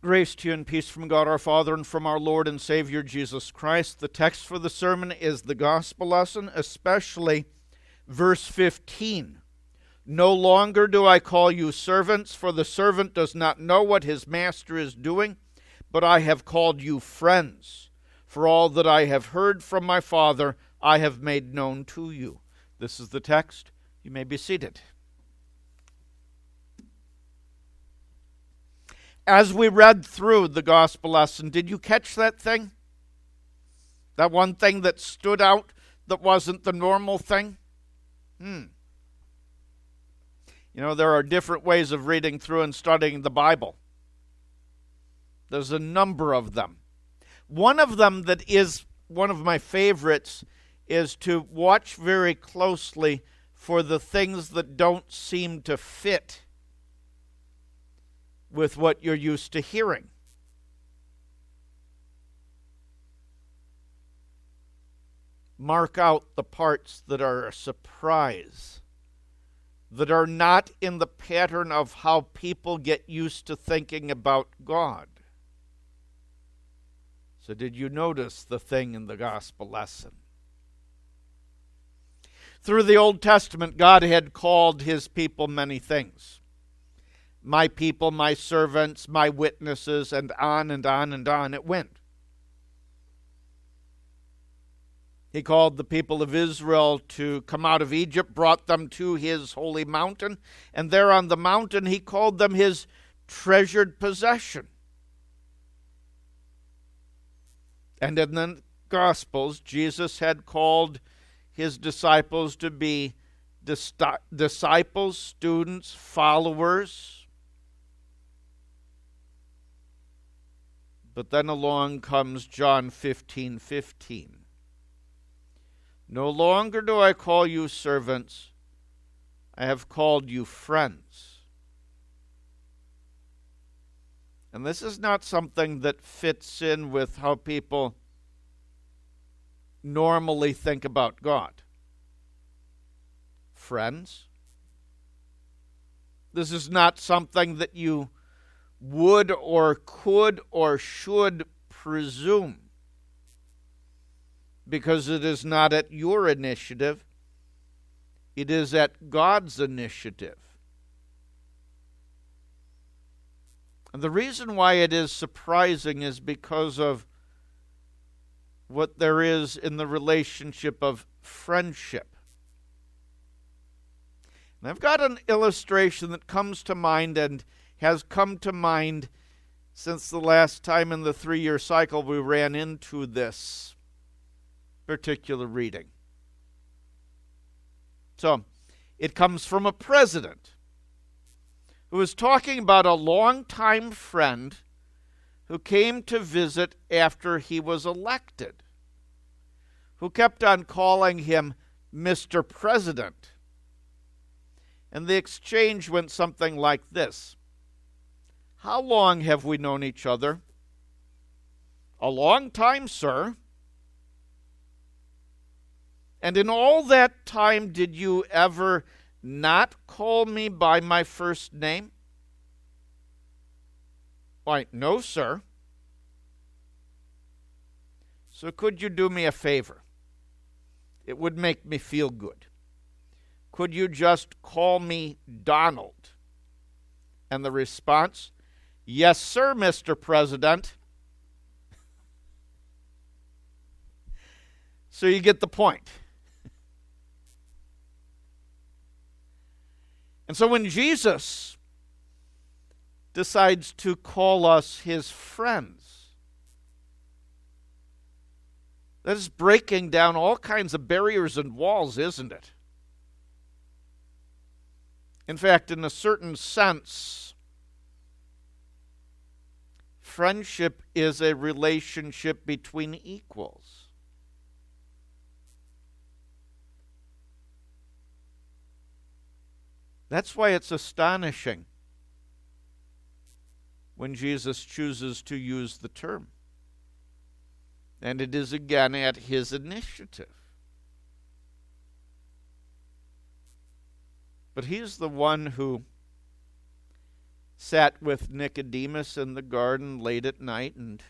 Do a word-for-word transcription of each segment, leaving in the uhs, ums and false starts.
Grace to you and peace from God our Father and from our Lord and Savior Jesus Christ. The text for the sermon is the gospel lesson, especially verse fifteen. No longer do I call you servants, for the servant does not know what his master is doing, but I have called you friends. For all that I have heard from my Father, I have made known to you. This is the text. You may be seated. As we read through the gospel lesson, did you catch that thing? That one thing that stood out that wasn't the normal thing? Hmm. You know, there are different ways of reading through and studying the Bible. There's a number of them. One of them that is one of my favorites is to watch very closely for the things that don't seem to fit with what you're used to hearing. Mark out the parts that are a surprise, that are not in the pattern of how people get used to thinking about God. So did you notice the thing in the gospel lesson? Through the Old Testament, God had called his people many things. My people, my servants, my witnesses, and on and on and on it went. He called the people of Israel to come out of Egypt, brought them to his holy mountain, and there on the mountain he called them his treasured possession. And in the Gospels, Jesus had called his disciples to be dis- disciples, students, followers. But then along comes John fifteen fifteen. No longer do I call you servants, I have called you friends. And this is not something that fits in with how people normally think about God. Friends. This is not something that you would or could or should presume, because it is not at your initiative, it is at God's initiative. And the reason why it is surprising is because of what there is in the relationship of friendship. And I've got an illustration that comes to mind and has come to mind since the last time in the three-year cycle we ran into this particular reading. So, it comes from a president who was talking about a longtime friend who came to visit after he was elected, who kept on calling him Mister President. And the exchange went something like this. How long have we known each other? A long time, sir. And in all that time, did you ever not call me by my first name? Why, no, sir. So could you do me a favor? It would make me feel good. Could you just call me Donald? And the response, yes, sir, Mister President. So you get the point. And so when Jesus decides to call us his friends, that is breaking down all kinds of barriers and walls, isn't it? In fact, in a certain sense, friendship is a relationship between equals. That's why it's astonishing when Jesus chooses to use the term. And it is again at his initiative. But he's the one who sat with Nicodemus in the garden late at night and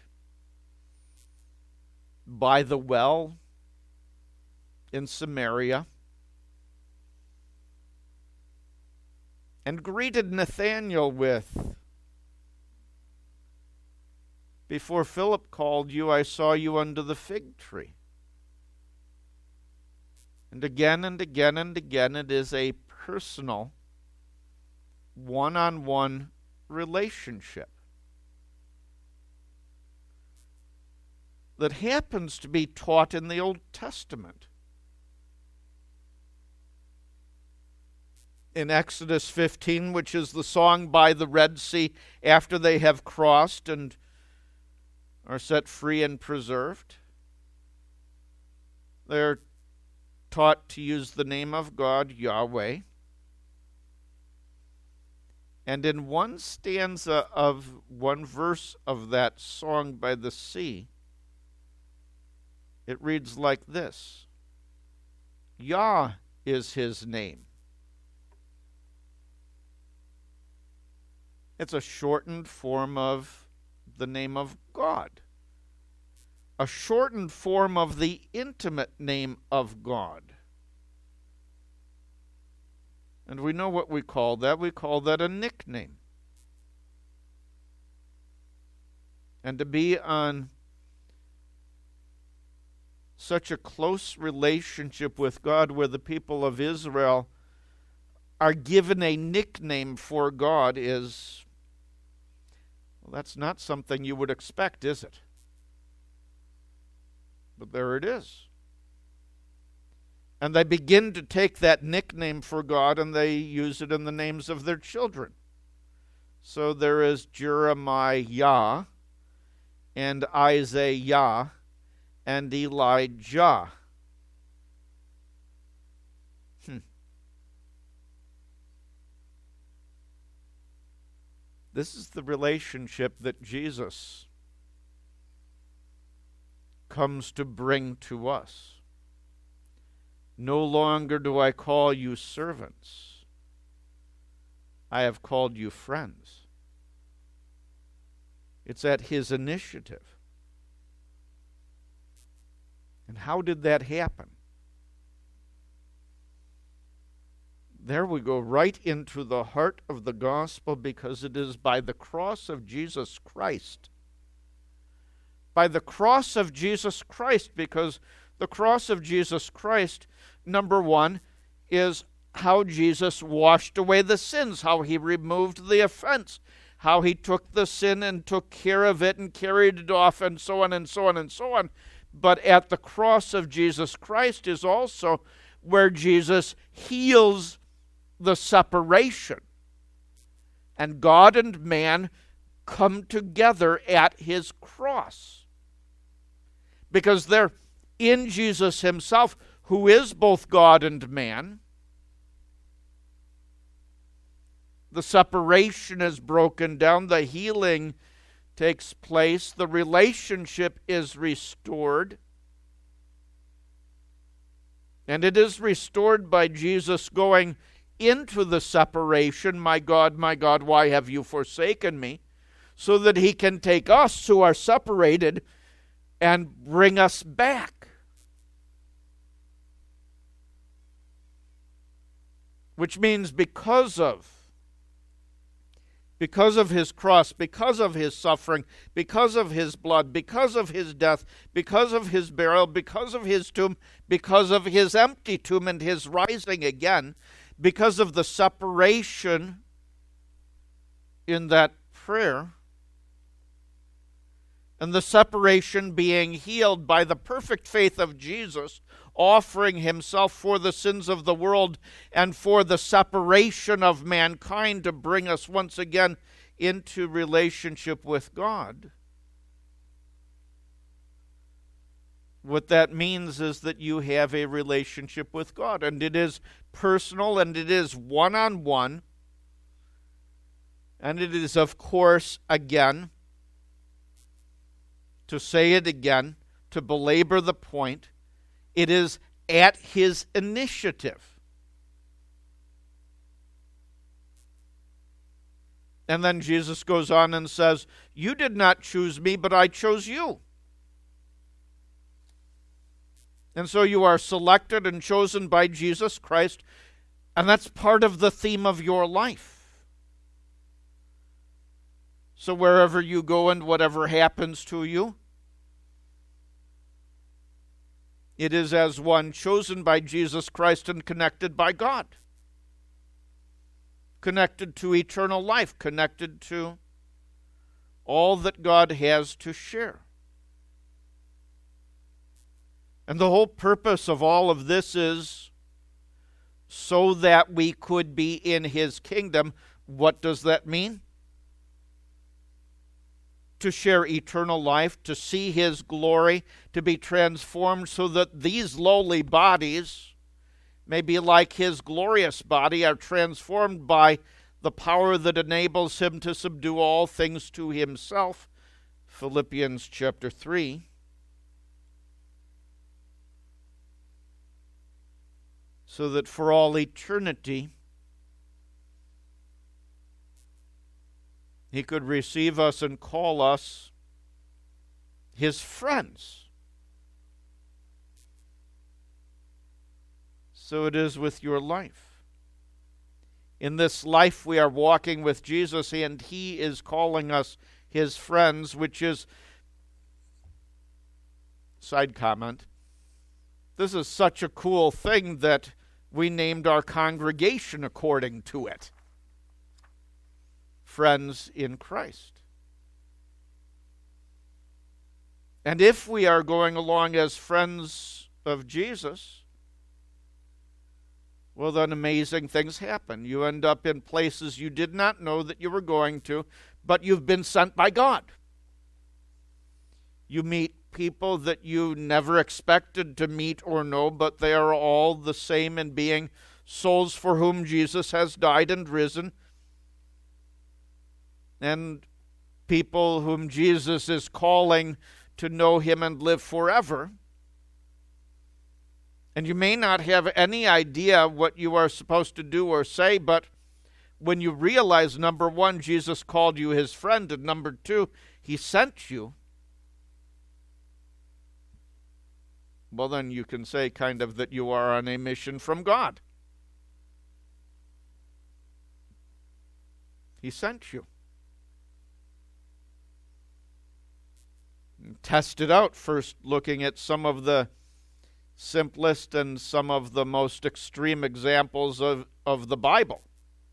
by the well in Samaria, and greeted Nathanael with, "Before Philip called you, I saw you under the fig tree." And again and again and again, it is a personal, one-on-one relationship that happens to be taught in the Old Testament. In Exodus fifteen, which is the song by the Red Sea after they have crossed and are set free and preserved, they're taught to use the name of God, Yahweh. And in one stanza of one verse of that song by the sea, it reads like this: Yah is his name. It's a shortened form of the name of God, a shortened form of the intimate name of God. And we know what we call that. We call that a nickname. And to be on such a close relationship with God where the people of Israel are given a nickname for God is, well, that's not something you would expect, is it? But there it is. And they begin to take that nickname for God and they use it in the names of their children. So there is Jeremiah and Isaiah and Elijah. Hmm. This is the relationship that Jesus comes to bring to us. No longer do I call you servants. I have called you friends. It's at his initiative. And how did that happen? There we go right into the heart of the gospel, because it is by the cross of Jesus Christ. By the cross of Jesus Christ, because the cross of Jesus Christ, number one, is how Jesus washed away the sins, how he removed the offense, how he took the sin and took care of it and carried it off, and so on and so on and so on. But at the cross of Jesus Christ is also where Jesus heals the separation. And God and man come together at his cross. Because they're in Jesus himself, who is both God and man. The separation is broken down, the healing takes place, the relationship is restored. And it is restored by Jesus going into the separation, "My God, my God, why have you forsaken me?" so that he can take us who are separated and bring us back. Which means because of Because of his cross, because of his suffering, because of his blood, because of his death, because of his burial, because of his tomb, because of his empty tomb and his rising again, because of the separation in that prayer, and the separation being healed by the perfect faith of Jesus, offering himself for the sins of the world and for the separation of mankind to bring us once again into relationship with God. What that means is that you have a relationship with God, and it is personal and it is one-on-one, and it is, of course, again, to say it again, to belabor the point, it is at his initiative. And then Jesus goes on and says, you did not choose me, but I chose you. And so you are selected and chosen by Jesus Christ, and that's part of the theme of your life. So wherever you go and whatever happens to you, it is as one chosen by Jesus Christ and connected by God. Connected to eternal life, connected to all that God has to share. And the whole purpose of all of this is so that we could be in His kingdom. What does that mean? To share eternal life, to see His glory, to be transformed so that these lowly bodies may be like His glorious body, are transformed by the power that enables Him to subdue all things to Himself. Philippians chapter three. So that for all eternity He could receive us and call us His friends. So it is with your life. In this life we are walking with Jesus, and He is calling us His friends, which is, side comment, this is such a cool thing that we named our congregation according to it. Friends in Christ. And if we are going along as friends of Jesus, well, then amazing things happen. You end up in places you did not know that you were going to, but you've been sent by God. You meet people that you never expected to meet or know, but they are all the same in being souls for whom Jesus has died and risen, and people whom Jesus is calling to know Him and live forever. And you may not have any idea what you are supposed to do or say, but when you realize, number one, Jesus called you His friend, and number two, He sent you, well, then you can say kind of that you are on a mission from God. He sent you. Test it out, first looking at some of the simplest and some of the most extreme examples of, of the Bible.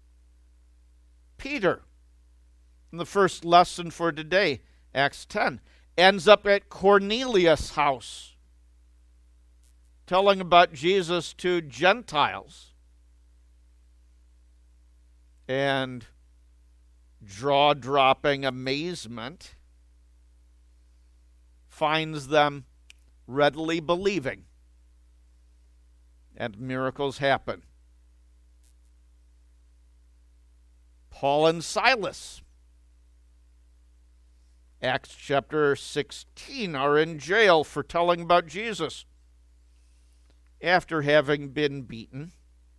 Peter, in the first lesson for today, Acts ten, ends up at Cornelius' house, telling about Jesus to Gentiles. And jaw-dropping amazement finds them readily believing, and miracles happen. Paul and Silas, Acts chapter sixteen, are in jail for telling about Jesus after having been beaten.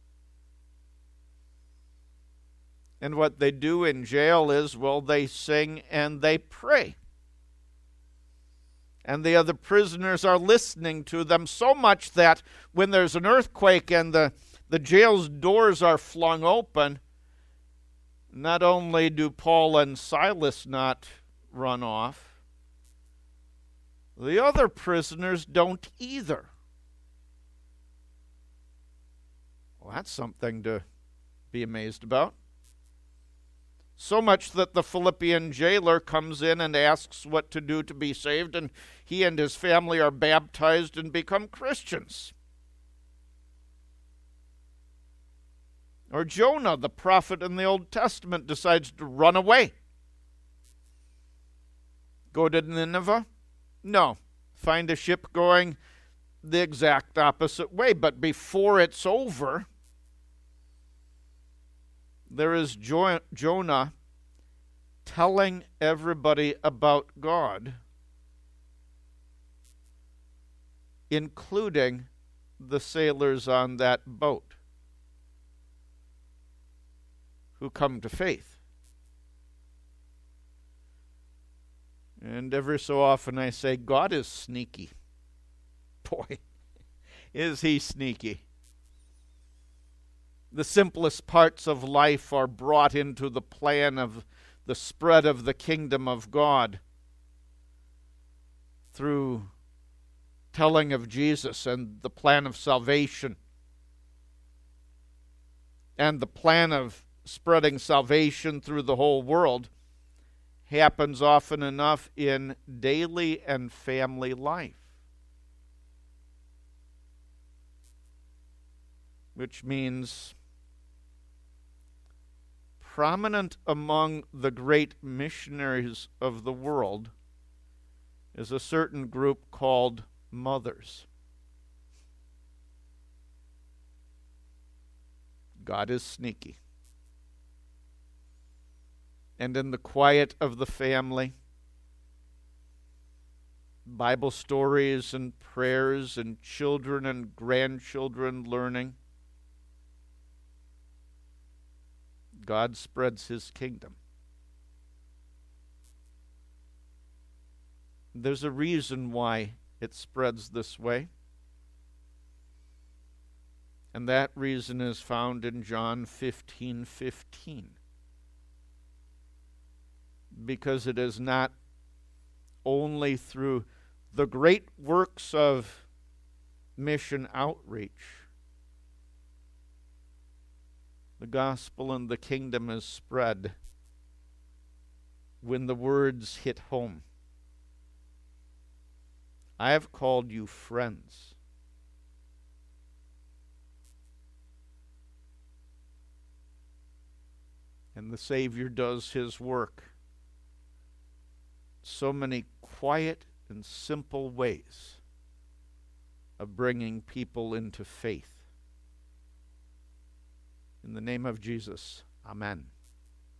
And what they do in jail is, well, they sing and they pray. And the other prisoners are listening to them so much that when there's an earthquake and the, the jail's doors are flung open, not only do Paul and Silas not run off, the other prisoners don't either. Well, that's something to be amazed about. So much that the Philippian jailer comes in and asks what to do to be saved, and he and his family are baptized and become Christians. Or Jonah, the prophet in the Old Testament, decides to run away. Go to Nineveh? No. Find a ship going the exact opposite way. But before it's over, there is jo- Jonah telling everybody about God, including the sailors on that boat who come to faith. And every so often I say, God is sneaky. Boy, is he sneaky. The simplest parts of life are brought into the plan of the spread of the kingdom of God through telling of Jesus and the plan of salvation. And the plan of spreading salvation through the whole world happens often enough in daily and family life. Which means prominent among the great missionaries of the world is a certain group called mothers. God is sneaky. And in the quiet of the family, Bible stories and prayers and children and grandchildren learning, God spreads his kingdom. There's a reason why it spreads this way. And that reason is found in John fifteen fifteen. Because it is not only through the great works of mission outreach the gospel and the kingdom is spread when the words hit home. I have called you friends. And the Savior does his work so many quiet and simple ways of bringing people into faith. In the name of Jesus, amen.